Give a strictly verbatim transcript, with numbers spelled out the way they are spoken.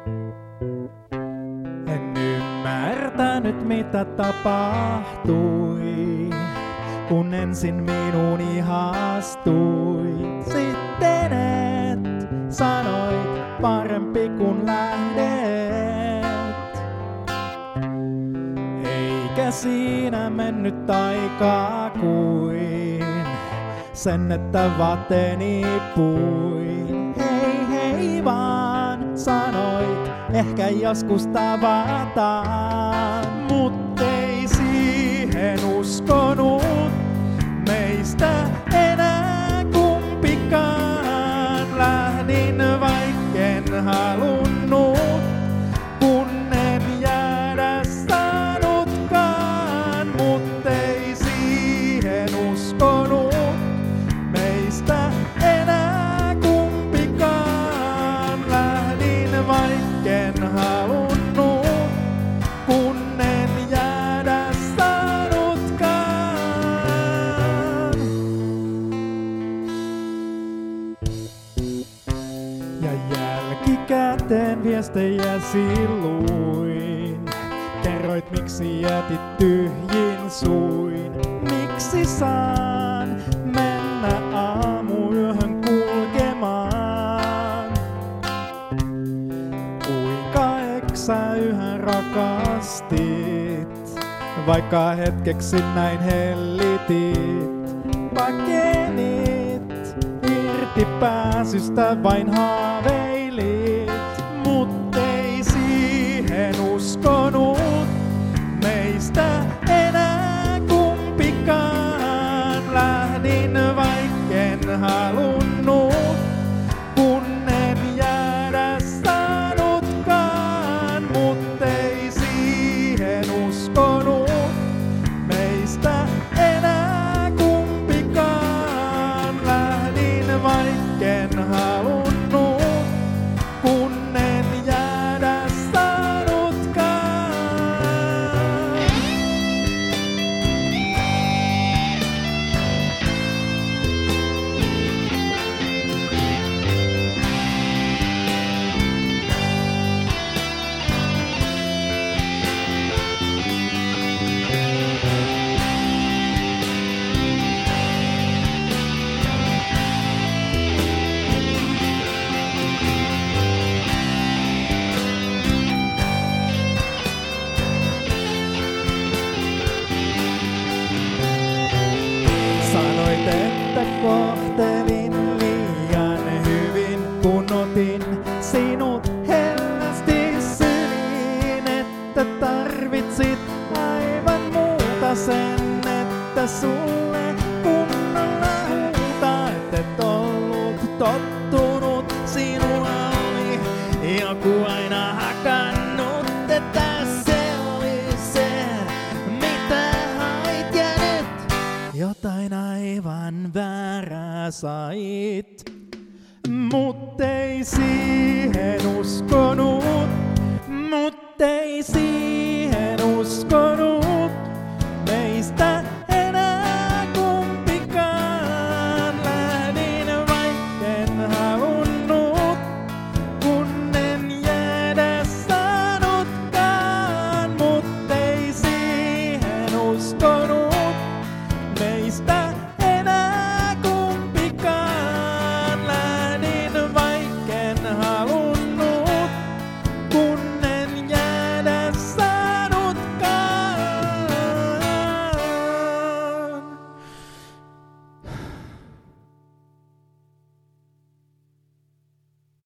En ymmärtänyt mitä tapahtui, kun ensin minuun ihastuit. Sitten et sanoit parempi kun lähdet. Eikä siinä mennyt aikaa kuin sen, että vaatteeni puin. Hei hei vaan sanoit, ehkä joskus tavataan. Mut ei siihen uskonut meistä enää kumpikaan. Lähdin vaikken halunnut, kun en jäädä saanutkaan. Mut ei siihen uskonut meistä enää kumpikaan. Lähdin vaikken halunnut, kun en jäädä saanutkaan. Ja jälkikäteen viestejäsi luin. Kerroit miksi jätit tyhjin suin. Miksi saan mennä aamuyöhön kulkemaan? Kuinka eksä yhä rakastit, vaikka hetkeksi näin hellitit. Pakenit irti pääsystä vain haaveilit. Mut ei siihen uskonut meistä enää kumpikaan. Lähdin vaikken halunnut, kun en jäädä saanutkaan. Mut ei siihen uskonut meistä enää kumpikaan. Lähdin vaikken halunnut, kun en jäädä saanutkaan. Sanoit, että kohtelin liian hyvin, kun otin sinut hellästi syliin. Että tarvitsit aivan muuta, sen, että sulle kunnolla huutaa. Et ollut tottunut, sinulla oli joku aina hakannut. Että se oli se, mitä hait, ja nyt jotain aivan väärää sait. Mut ei siihen usko.